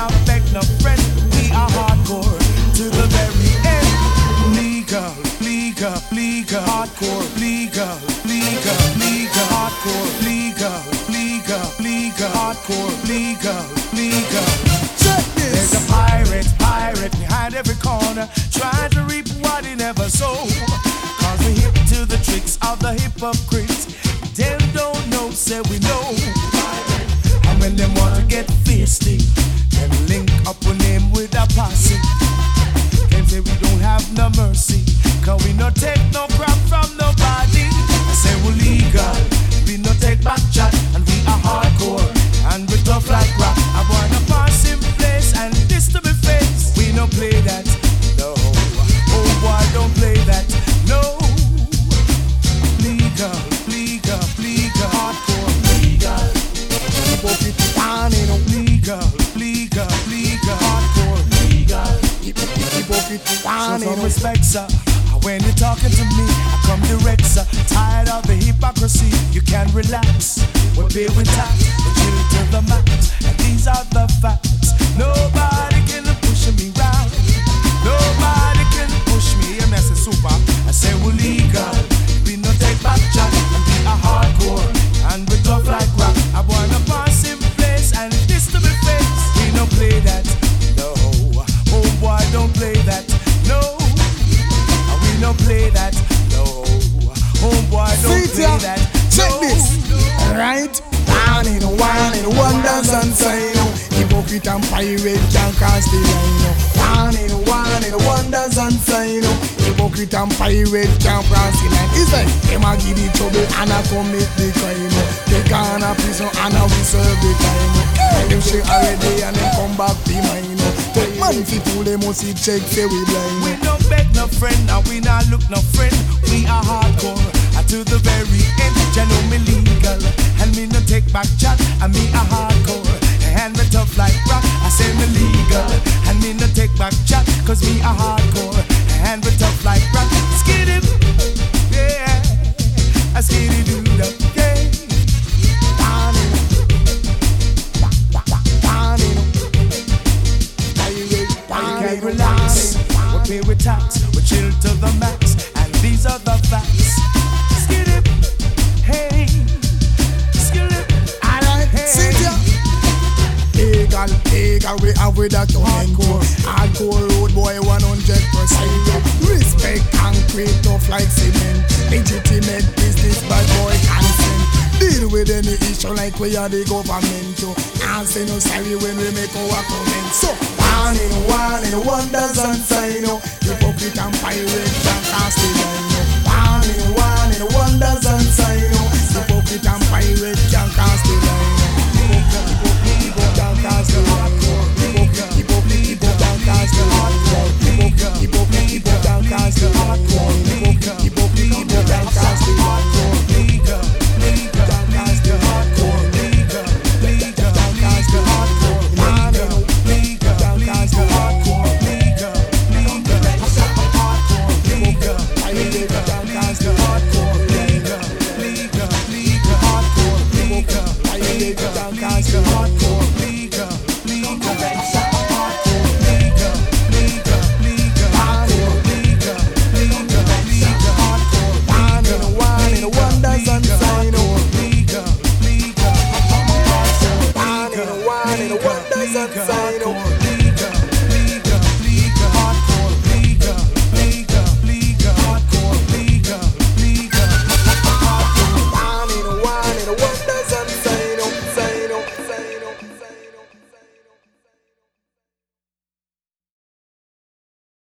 not beg no friend. We are hardcore to the very end. Legal, legal, legal, hardcore, legal, legal, legal, hardcore, legal, legal, legal, hardcore, legal, legal. Check this. There's a pirate behind every corner, trying to reap what he never sowed. Cause we hip to the tricks of the hypocrites. Them don't know, say we know. And when them want to get feisty, then link up with him with a posse. Them say we don't have no mercy, cause we no take no crap from nobody. I say we legal, we no take back chat, and we are hardcore, and we tough like rock. I wanna pass in place, and this to be faced. We no play that, no. Oh boy, don't play that, no. Legal, legal, legal, hardcore, legal. Legal, legal, legal, hardcore, legal. So some respect, sir. When you're talking to me, I come direct, sir. Tired of the hypocrisy, you can relax. We're pay with tax, we're chill to the max, and these are the facts. Nobody can push me round. Nobody can push me. And I say super, I say we're legal. We no take back chat, and we are hardcore, and we tough like rock. I wanna pass in place, and this to be faced. We no play that, no. Oh boy, don't play that, no. We no play that, no. Oh boy, don't play that, no. Check this, right? One in wonders and sign. Hypocrite and pirate can't cast the line. One in wonders and sign. Hypocrite and pirate can't cross the line. It's like them a give the trouble and a commit the crime. They gone a prison and a we serve the time. And them shit already and then come back the mine. Take man fi fool them must see check say we blind. We don't beg no friend and we not look no friend. We are hardcore to the very end. You know me legal and me no take back chat. And me a hardcore and me tough like rock. I say me legal and me no take back chat. Cause me a hardcore and we tough like rock. Skiddy, yeah, I skiddy do the yeah. You can relax, we pay with tax, we chill to the max, and these are the facts. Skiddy, hey, skiddy, alright, sit ya. Legal, we have with that hardcore road boy 100%. Respect concrete tough like cement. Legitimate business bad boy consent. Deal with any issue like we are the government. And say no sorry when we make our comments. So one in wonders and sign. Hypocrite and pirate can't cast the line. One in wonders and sign. Hypocrite and pirate can't cast the line. Legal,